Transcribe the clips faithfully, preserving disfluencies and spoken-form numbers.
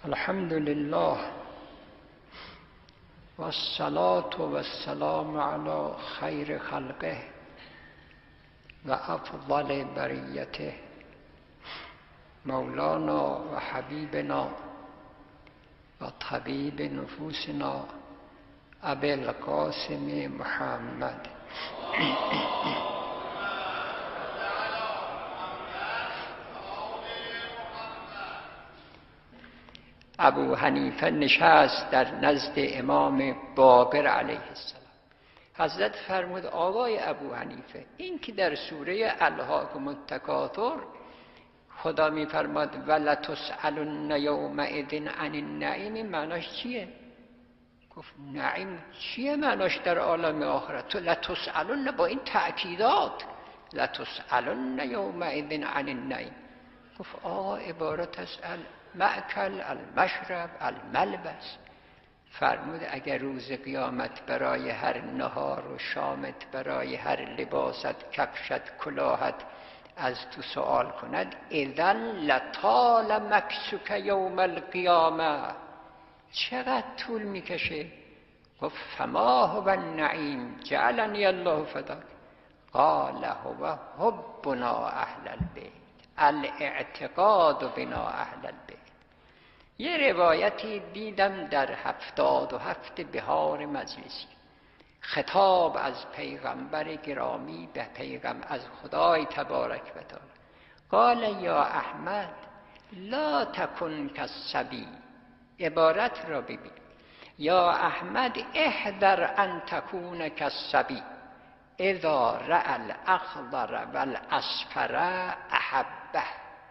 الحمد لله والصلاة والسلام على خير خلقه وأفضل بريته مولانا وحبيبنا وطبيب نفوسنا أبي القاسم محمد ابو حنیفه نشست در نزد امام باقر علیه السلام. حضرت فرمود آقای ابو حنیفه، این که در سوره الهاکم التکاثر خدا میفرماد ولتسألن یومئذ عن النعیم، معناش چیه؟ گفت نعیم چیه معناش در عالم آخرت؟ تو لتسألن با این تأکیدات، لتسألن یومئذ عن النعیم. گفت آقا عبارت از المأکل، المشرب، الملبس. فرمود اگر روز قیامت برای هر نهار و شامت، برای هر لباست، کفشت، کلاهت از تو سوال کند، اذن لطال مکسک یوم القیامه، چقدر طول میکشه؟ گفت فما هو النعیم جعلنی الله فداک، قال هو حبنا اهل البیت، الاعتقاد بنا اهل البیت. یه روایتی دیدم در هفتاد و هفت بهار مجلسی، خطاب از پیغمبر گرامی به پیغمبر از خدای تبارک و تعالی، قال یا احمد لا تکن کالصبی. عبارت را ببین، یا احمد احذر ان تکون کالصبی اذا رأى الاخضر والاصفر احبه،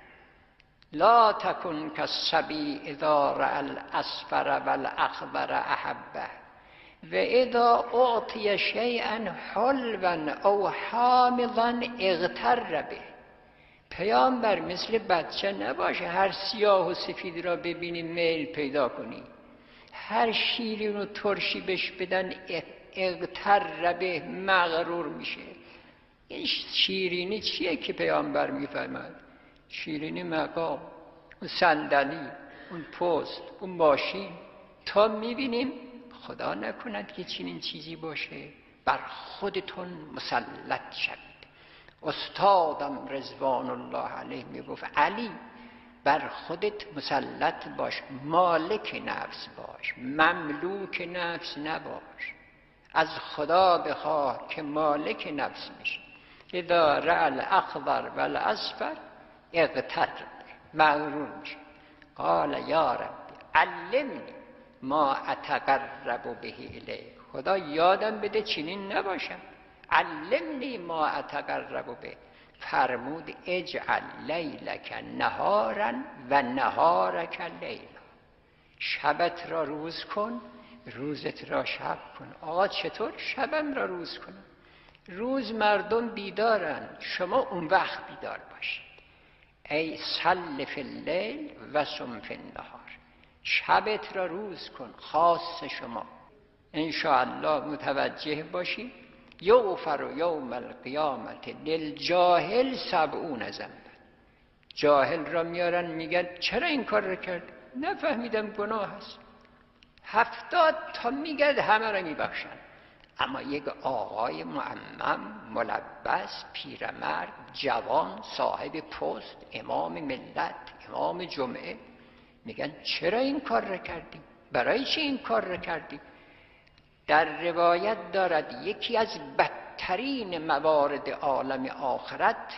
لا تکن کالصبی اذا رأى الاصفر والاخضر احبه و اذا اعطی شیئا حلوا او حامضا اغتر به. پیامبر مثل بچه نباشه هر سیاه و سفید را ببینی میل پیدا کنی، هر شیرین و ترشی بهش بدن اغتر به، مغرور میشه. این شیرینی چیه که پیامبر میفرماد؟ شیرینی مقام، اون صندلی، اون پست، اون ماشین. تا میبینیم خدا نکند که چنین چیزی باشه، بر خودتون مسلط شوید. استادم رضوان الله علیه میگفت علی بر خودت مسلط باش، مالک نفس باش، مملوک نفس نباش. از خدا بخواه که مالک نفس میشه. اذا رأى الاخضر والاصفر اغتر، مغرور میشه. قال یا ربی علمنی ما اتقرب به الیک، خدا یادم بده چنین نباشم، علمنی ما اتقرب به. فرمود اجعل لیلک نهارا و نهارک لیلا، شبت را روز کن، روزت را شب کن. آقا چطور شبم را روز کنم؟ روز مردم بیدارن، شما اون وقت بیدار باشید. ای صل فی اللیل و صم فی النهار، شبت را روز کن، خاص شما. انشاءالله متوجه باشید یغفر یوم القیامت للجاهل سبعون ذنبا. جاهل را میارن میگن چرا این کار را کرد؟ نفهمیدم گناه هست. هفتاد تا میگرد همه را میبخشن. اما یک آقای معمم، ملبس، پیرمرد، جوان، صاحب پست، امام ملت، امام جمعه، میگن چرا این کار را کردی؟ برای چی این کار را کردی؟ در روایت دارد یکی از بدترین موارد عالم آخرت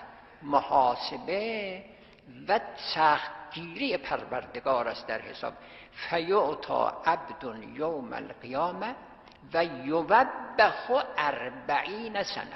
محاسبه و سختگیری پروردگار است در حساب. فیعطا عبد یوم القیامه و یوبخ اربعین سنه،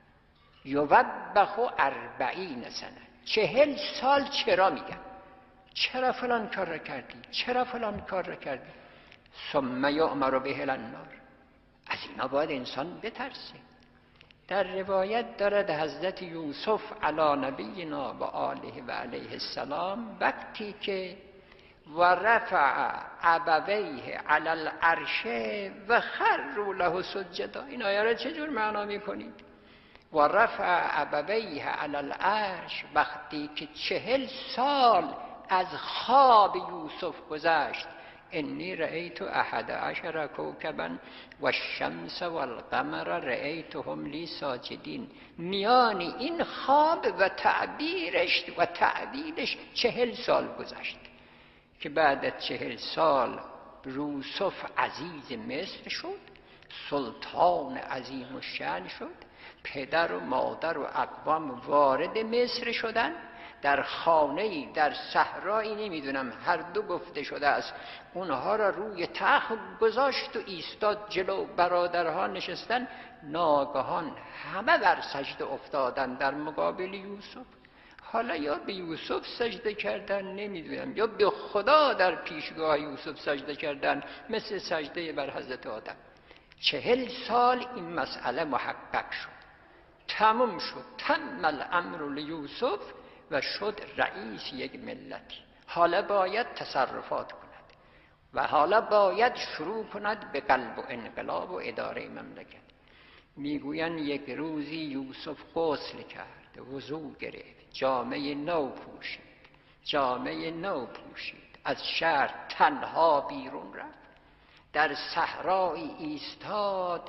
یوبخ اربعین سنه، چهل سال چرا میگن؟ چرا فلان کار را کردی؟ چرا فلان کار را کردی؟ ثم یؤمر به النار. از اینا باید انسان بترسه. در روایت دارد حضرت یوسف علی نبینا و آله و علیه السلام وقتی که و رفع ابویه علی العرش و خروا له سجدا، این آیه را چجور معنا میکنید؟ و رفع ابویه علی العرش، وقتی که چهل سال از خواب یوسف گذشت. انی رأیت احد عشر کوکبا و الشمس و القمر رأیتهم لی ساجدین. میان این خواب و تعبیرش و تعبیرش چهل سال گذشت که بعد از چهل سال یوسف عزیز مصر شد، سلطان عظیم الشأن شد، پدر و مادر و اقوام وارد مصر شدن. در خانه‌ای در صحرایی نمیدونم هر دو گفته شده است اونها را روی تخت گذاشت و ایستاد جلو، برادرها نشستن، ناگهان همه بر سجده افتادن در مقابل یوسف. حالا یا به یوسف سجده کردن نمیدونم یا به خدا در پیشگاه یوسف سجده کردن، مثل سجده بر حضرت آدم. چهل سال این مسئله محقق شد، تمام شد، تم الامر لیوسف و شد رئیس یک ملتی. حالا باید تصرفات کند و حالا باید شروع کند به قلب و انقلاب و اداره مملکت. میگوین یک روزی یوسف غسل کرد، وضو گرفت، جامه نو پوشید جامه نو پوشید از شهر تنها بیرون رفت، در صحرایی ایستاد،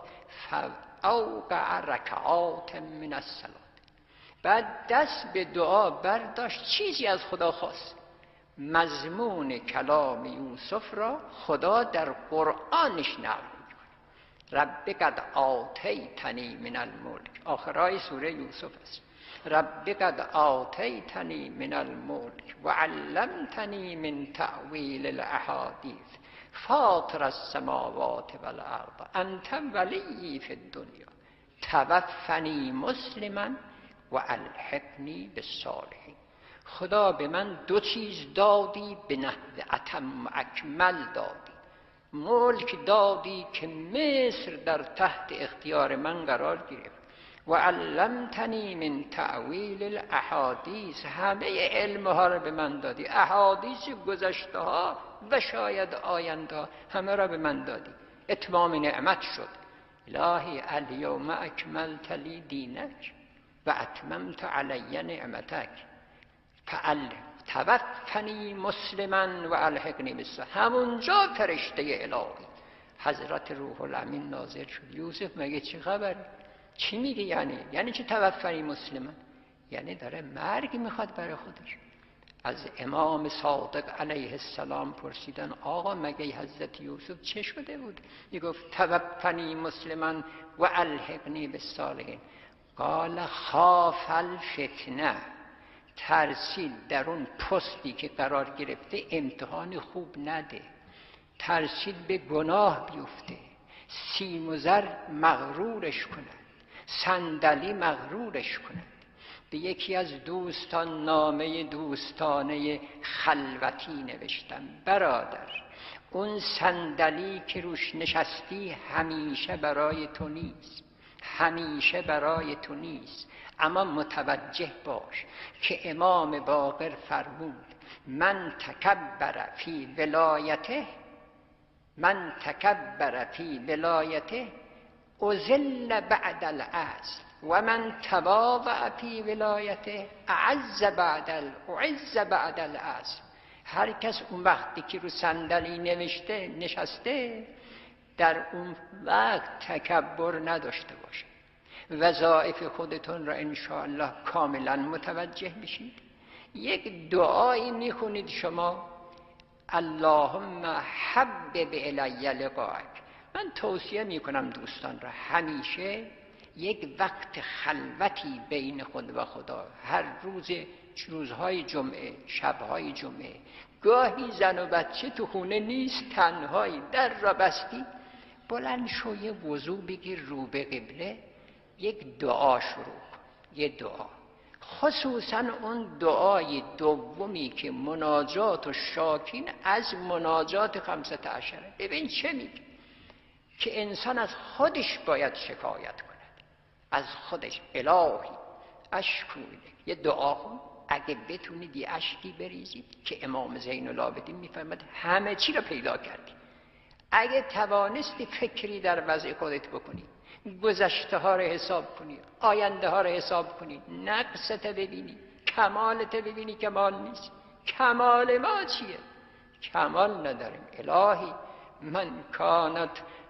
فاوقع رکعات من الصلاة. بعد دست به دعا برداشت، چیزی از خدا خواست. مضمون کلام یوسف را خدا در قرآنش نقل می‌کند. رب قد آتیتنی من الملک، آخرای سوره یوسف است. رب قد آتیتنی من الملک و علمتنی من تأویل الاحادیث فاطر السماوات والارض انت ولی فی الدنیا توفنی مسلما و الحقنی بالصالحین. خدا به من دو چیز دادی، به نحو اتم اکمل دادی. ملک دادی که مصر در تحت اختیار من قرار گرفت، و علمتنی من تأویل الاحادیث، همه علمها را به من دادی، احادیث گذشته ها و شاید آینده ها همه را به من دادی. اتمام نعمت شد. الهی الیوم اکملت لی دینک و اتممت علی نعمتک فعل توفنی مسلما و الحقنی بالصالحین. همونجا فرشته الهی حضرت روح الامین نازل شد. یوسف مگه چه خبر؟ چی میگه؟ یعنی یعنی چه توفنی مسلما؟ یعنی داره مرگ میخواد برای خودش. از امام صادق علیه السلام پرسیدن آقا مگه حضرت یوسف چه شده بود؟ میگفت توفنی مسلما و الحقنی بالصالحین. قال خاف الفتنه، ترسید در اون پستی که قرار گرفته امتحان خوب نده، ترسید به گناه بیفته، سیم و زر مغرورش کند، صندلی مغرورش کند. به یکی از دوستان نامه دوستانه خلوتی نوشتم، برادر اون صندلی که روش نشستی همیشه برای تو نیست، همیشه برای تو نیست، اما متوجه باش که امام باقر فرمود من تکبر فی ولایته من تکبر فی ولایته اذل بعد الاصل و من تواضع فی ولایته اعز بعد الاعز بعد الاصل. هر کس اون وقتی که رو صندلی نوشته نشسته در اون وقت تکبر نداشته باشه. وظایف خودتون را انشاءالله کاملا متوجه بشید. یک دعایی میخونید شما، اللهم حبب الی لقاءک. من توصیه میکنم دوستان را همیشه یک وقت خلوتی بین خود و خدا، هر روز، روزهای جمعه، شبهای جمعه، گاهی زن و بچه تو خونه نیست، تنهایی، در را بستی، بلند شو یه وضو بگیر، رو به قبله، یک دعا شروع کن. یه دعا، خصوصا اون دعای دومی که مناجات و شاکین از مناجات خمسة عشره. ببین چه میگه که انسان از خودش باید شکایت کند، از خودش. الهی اشکوله، یه دعا کن، اگه بتونید یه اشکی بریزید که امام زین العابدین میفرماد همه چی رو پیدا کردی. اگه توانستی فکری در وضع خودت بکنی، گذشته ها رو حساب کنی، آینده ها رو حساب کنی، نقصت ببینی، کمالت ببینی کمال نیست، کمال ما چیه؟ کمال نداریم. الهی من کانت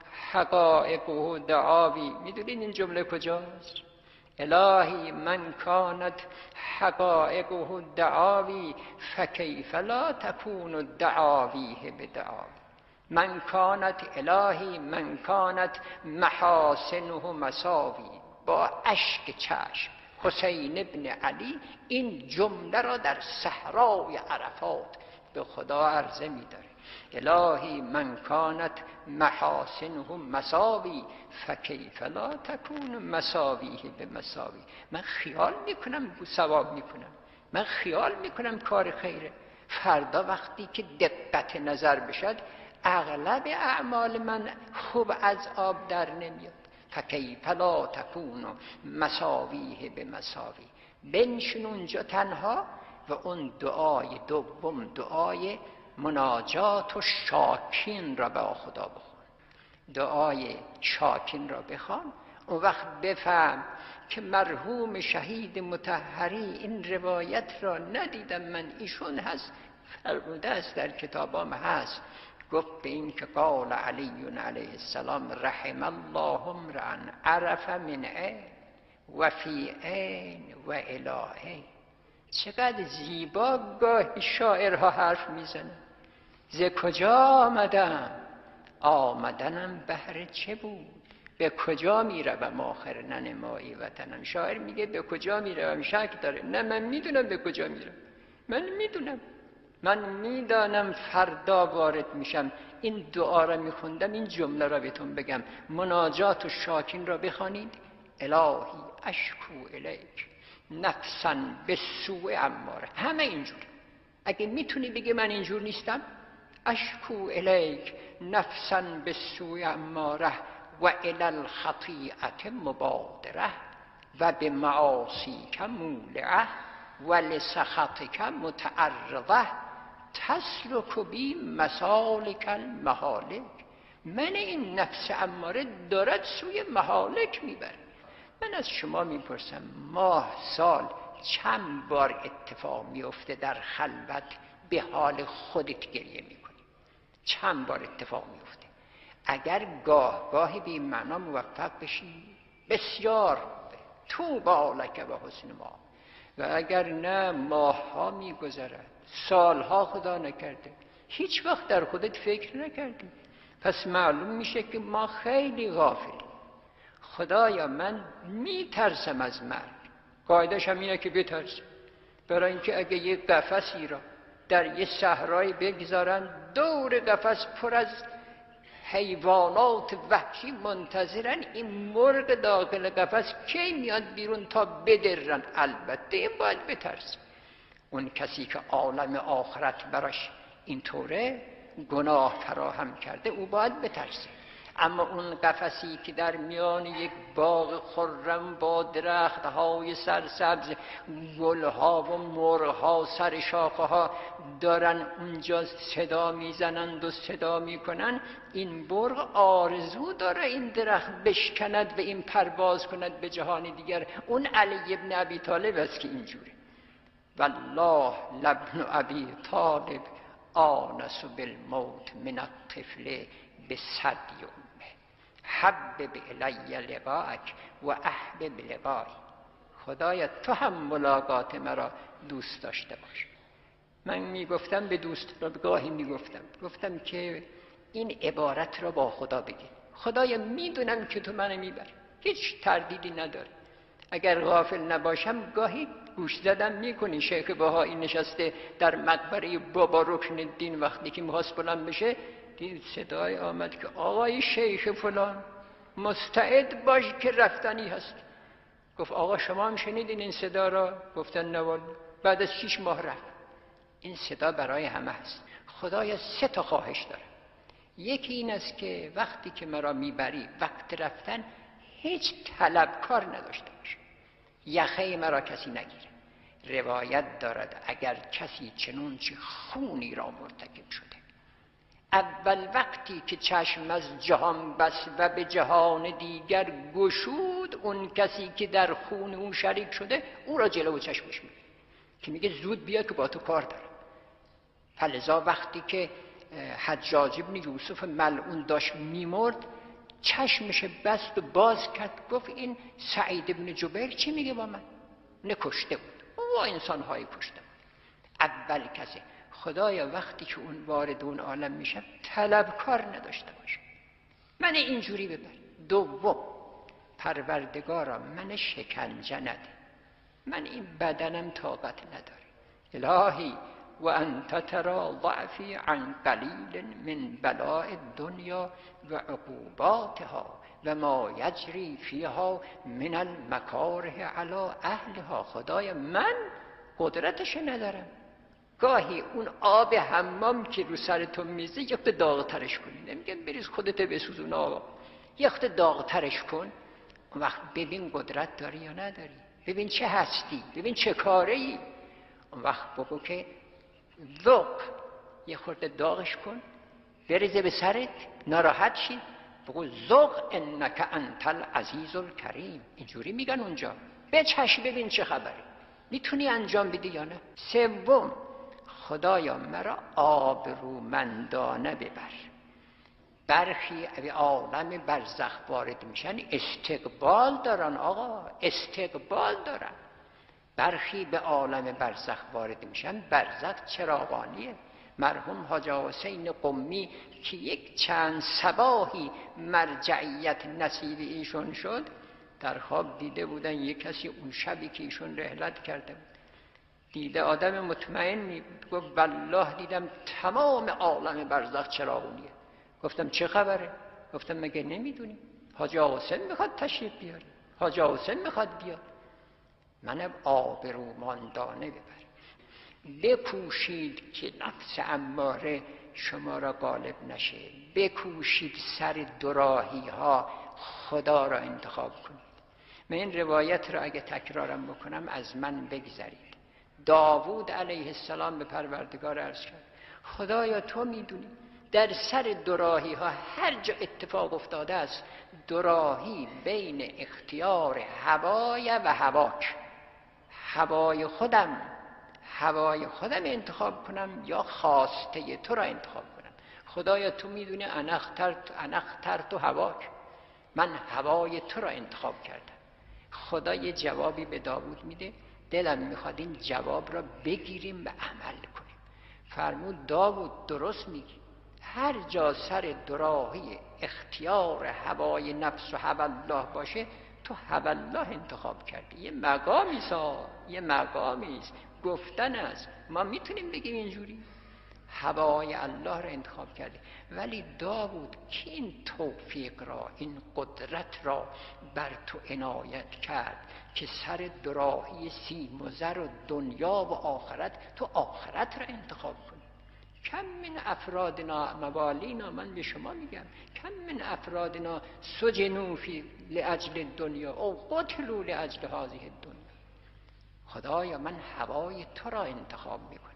حقائقه دعاوی، میدونید این جمله کجاست؟ الهی من کانت حقائقه دعاوی فکیف لا تکون دعاویه بدعاوی. من کانت الهی من کانت محاسنه مساوی. با اشک چشم حسین ابن علی این جمله را در صحرای عرفات به خدا عرضه می‌داره. الهی من کانت محاسنه مساوی فکیف لا تکون مساویه به مساوی. من خیال میکنم ثواب میکنم، من خیال میکنم کار خیره، فردا وقتی که دقت نظر بشد اغلب اعمال من خوب از آب در نمیاد. فکیف لا تکون مساویه به مساوی. بنشین اونجا تنها و اون دعای دوم، دعای مناجات و شاکین را با خدا بخون. دعای شاکین را بخوان، اون وقت بفهم که مرحوم شهید مطهری این روایت را ندیدم من، ایشون هست فرموده است در کتابام هست، گفت به این که قال علی علیه السلام رحم الله امرأ عرف من عین و فی عین و الی. چقدر زیبا گاهی شاعرها حرف میزنن. ز کجا آمدم؟ آمدنم بهر چه بود؟ به کجا میروم آخر ننمایی وطنم؟ شاعر میگه به کجا میروم؟ شک داره. نه من میدونم به کجا میرم، من میدونم، من میدانم فردا وارد میشم. این دعا را میخوندم، این جمله را بهتون بگم، مناجات و شاکین را بخوانید. الهی اشکو الیک نفسا به سوء اماره. همه اینجور. اگه میتونی بگی من اینجور نیستم، اشکو الیک نفسا به سوء اماره و الی الخطیئه مبادره و به معاصیک مولعه و لسخطک متعرضه تسلک بی مسالک المهالک. من این نفس اماره دارد سوی مهالک میبره. من از شما میپرسم ماه سال چند بار اتفاق میفته در خلوت به حال خودت گریه میکنی؟ چند بار اتفاق میفته؟ اگر گاه گاهی به این معنا موفق بشی بسیار تو بالک و حسن ما، و اگر نه ماه ها میگذرد، سالها خدا نکرده هیچ وقت در خودت فکر نکردی. پس معلوم میشه که ما خیلی غافلیم. خدایا من میترسم از مرگ. قاعدش هم اینه که بترسم، برای اینکه اگه یک قفسی را در یه صحرای بگذارن دور قفس پر از حیوانات وحشی منتظرن، این مرغ داخل قفس کی میاد بیرون تا بدرن؟ البته این باید بترسم. اون کسی که عالم آخرت براش اینطوره گناه فراهم کرده او باید بترسه. اما اون قفسی که در میان یک باغ خرم با درختهای سرسبز، گلها و مرغها سر شاخه‌ها دارن اونجا صدا میزنند و صدا میکنن، این مرغ آرزو داره این درخت بشکند و این پرواز کند به جهان دیگر. اون علی ابن ابی طالب است که اینجوره. والله لابن ابی طالب آنس بالموت من الطفل بصدی امه حبب الی لقاءک و احبب لقایی. خدایا تو هم ملاقات مرا دوست داشته باش. من میگفتم به دوست را گاهی میگفتم گفتم که این عبارت را با خدا بگی، خدایا میدونم که تو منو میبری، هیچ تردیدی نداره. اگر غافل نباشم گاهی گوش زدم میکنی شیخ بهایی نشسته در مقبره بابا رکن الدین، وقتی که میخواست بلند بشه دید صدای آمد که آقای شیخ فلان مستعد باش که رفتنی هست. گفت آقا شما هم شنیدین این صدا را؟ گفتن نه والله. بعد از شیش ماه رفت. این صدا برای همه هست. خدایا سه تا خواهش داره. یکی این است که وقتی که مرا میبری وقت رفتن هیچ طلبکار نداشته باشه، یخه مرا کسی نگیره. روایت دارد اگر کسی چنون چه خونی را مرتکب شده، اول وقتی که چشم از جهان بس و به جهان دیگر گشود، اون کسی که در خون اون شریک شده او را جلو چشمش میگیره که میگه زود بیا که با تو کار دارم. فلذا وقتی که حجاج ابن یوسف ملعون داشت میمرد چشمش بست و باز کرد، گفت این سعید ابن جبیر چی میگه با من؟ نکشته بود، او انسان‌های کشته بود. اول کسی خدایا وقتی که اون وارد اون عالم میشه طلبکار نداشته باشه، من اینجوری ببر. دوم پروردگارا من شکنجه نده، من این بدنم طاقت نداره. الهی و انت ترى ضعفی عن قلیل من بلاء الدنیا و عقوباتها و ما یجری فیها من المکاره علی اهلها. خدایا من قدرتش ندارم، گاهی اون آب حمام که رو سر تو میزه یک تا داغترش کنی، نمیگم بریز خودت بسوزون آقا، یک تا داغترش کن. اون وقت ببین قدرت داری یا نداری، ببین چه هستی، ببین چه کاره ای. اون وقت بگو که ذوق، یه خورده داغش کن، بریزه به سرت، ناراحت شید، بگو ذوق انک انت العزیز الکریم. اینجوری میگن اونجا، به چشم ببین چه خبره، میتونی انجام بدی یا نه. سوم خدایا مرا آبرومندانه ببر. برخی به عالم برزخ وارد میشن استقبال دارن آقا، استقبال دارن. برخی به عالم برزخ وارد میشن برزخ چراغانیه. مرحوم حاج حسین قمی که یک چند صباحی مرجعیت نصیب ایشون شد، در خواب دیده بودن یک کسی اون شبی که ایشون رحلت کرده بود، دیده آدم مطمئنی بود، گفت والله دیدم تمام عالم برزخ چراغونیه. گفتم چه خبره؟ گفتم مگه نمیدونی حاج حسین میخواد تشریف بیاره، حاج حسین میخواد بیاد. منم آبرومندانه ببر. بکوشید که نفس اماره شما را غالب نشه، بکوشید سر دوراهی ها خدا را انتخاب کنید. من این روایت را اگه تکرارم بکنم از من بگذرید. داوود علیه السلام به پروردگار عرض کرد خدایا تو میدونی در سر دوراهی ها هر جا اتفاق افتاده است، دوراهی بین اختیار هوای و هواک، هوای خودم هوای خودم انتخاب کنم یا خواسته تو را انتخاب کنم. خدایا تو میدونی انخترت انخترت و هواک، من هوای تو را انتخاب کردم. خدا یه جوابی به داوود میده، دلم میخواد این جواب را بگیریم و عمل کنیم. فرمود داوود درست میگی، هر جا سر دوراهی اختیار هوای نفس و هوای الله باشه تو هوای الله انتخاب کردی. یه مقامی سا یه مقامی است، گفتن است، ما میتونیم بگیم اینجوری هوای الله را انتخاب کردی. ولی داوود که این توفیق را، این قدرت را بر تو عنایت کرد که سر دوراهی سیم و زر و دنیا و آخرت تو آخرت را انتخاب کنی. کم من افرادنا موالینا، من به شما میگم کم من افرادنا سجنوا فی لاجل الدنیا او قتلوا لاجل هذه الدنیا. خدایا من هوای تو را انتخاب میکنم.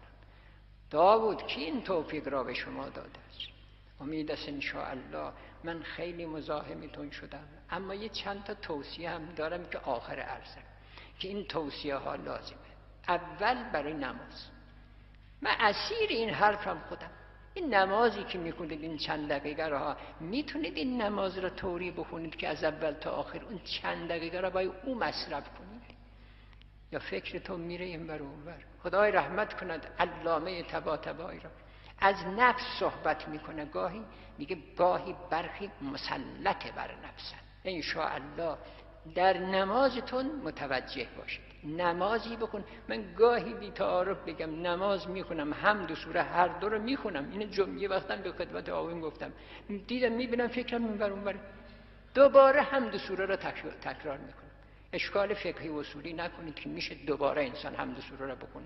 داوود کی این توفیق را به شما داده است؟ امید است انشاءالله. من خیلی مزاحمتون شدم، اما یه چند تا توصیه هم دارم که آخر عرضم که این توصیه ها لازمه. اول برای نماز، من اسیر این حرفم خودم. این نمازی که میکنید این چند دقیقه را، میتونید این نماز را طوری بخونید که از اول تا آخر اون چند دقیقه را باید او مصرف کنید، یا فکرتون میره این بر اون بر. خدای رحمت کند علامه طباطبایی را، از نفس صحبت میکنه، گاهی میگه گاهی برخی مسلط بر نفسن. انشاءالله در نمازتون متوجه باشید، نمازی بخون. من گاهی بی تعارف بگم نماز میخونم، حمد و سوره هر دو رو میخونم. این جمعه وقتم به خدمت آقایون گفتم، دیدم میبینم فکرم این بر اون بر، دوباره حمد و سوره رو تکرار, تکرار میکنم. اشکال فقهی و اصولی نکنید که میشه دوباره انسان حمد و سوره رو بخونه،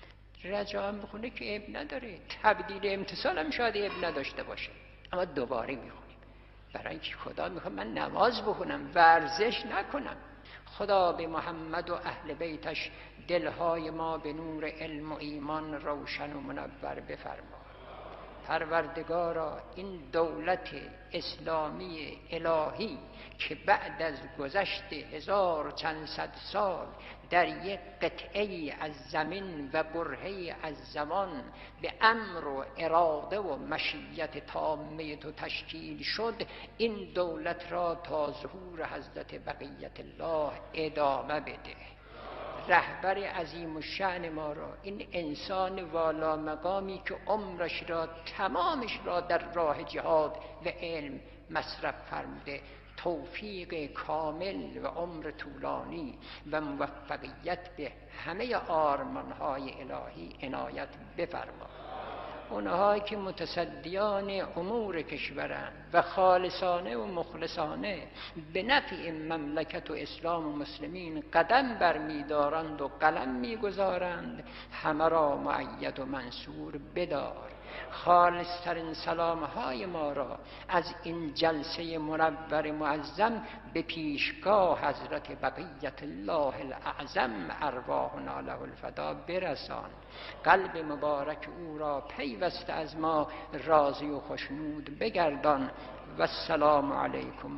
رجا هم بخونه که عیب نداره، تبدیل امتصال هم شاید عیب نداشته باشه، اما دوباره میخونیم برای اینکه خدا میخواد من نماز بخونم، ورزش نکنم. خدا به محمد و اهل بیتش دلهای ما به نور علم و ایمان روشن و منور بفرما. پروردگارا این دولت اسلامی الهی که بعد از گذشت هزار و چند صد سال در یک قطعه از زمین و برهه از زمان به امر و اراده و مشیت تامه تو تشکیل شد، این دولت را تا ظهور حضرت بقیت الله ادامه بده. رهبر عظیم الشأن ما را، این انسان والا مقامی که عمرش را تمامش را در راه جهاد و علم مصرف فرموده، توفیق کامل و عمر طولانی و موفقیت به همه آرمان‌های الهی عنایت بفرما. اونهایی که متصدیان امور کشورند و خالصانه و مخلصانه به نفع مملکت و اسلام و مسلمین قدم برمی‌دارند و قلم می‌گذارند، همه را مؤید و منصور بدار. خالصترین سلامهای ما را از این جلسه منور معظم به پیشگاه حضرت بقیت الله الاعظم ارواحنا له الفدا برسان. قلب مبارک او را پیوسته از ما راضی و خوشنود بگردان. و السلام علیکم